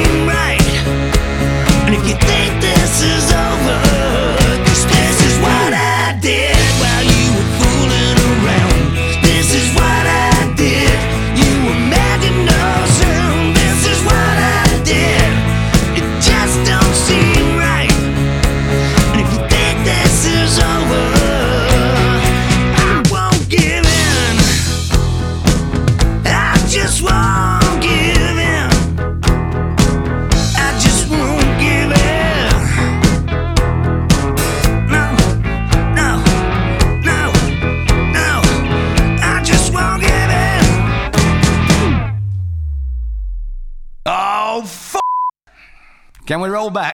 seem right. And if you think this is over, 'cause this is what I did while you were fooling around. This is what I did. You were making no sound. This is what I did. It just don't seem right. And if you think this is over, I won't give in. I just won't give in. I just won't give in. No, no, no, no. I just won't give in. Oh, f***. Can we roll back?